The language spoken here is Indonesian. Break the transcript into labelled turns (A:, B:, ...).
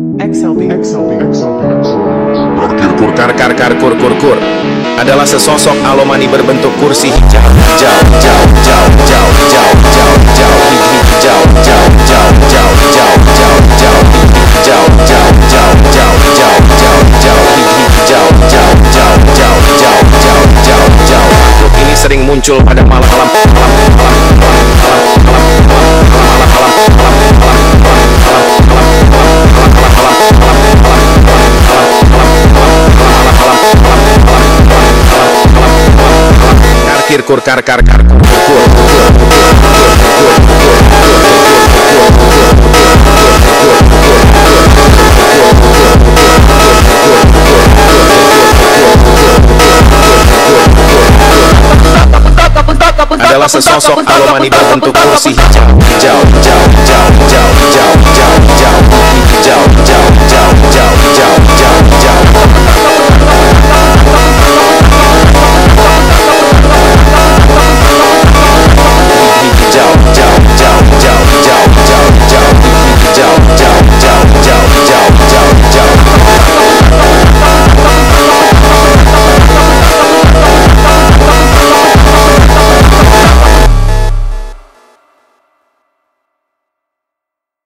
A: Kur adalah sesosok alomani berbentuk kursi hijau makhluk ini sering muncul pada malam-malam adalah sesosok alomani berbentuk kursi hijau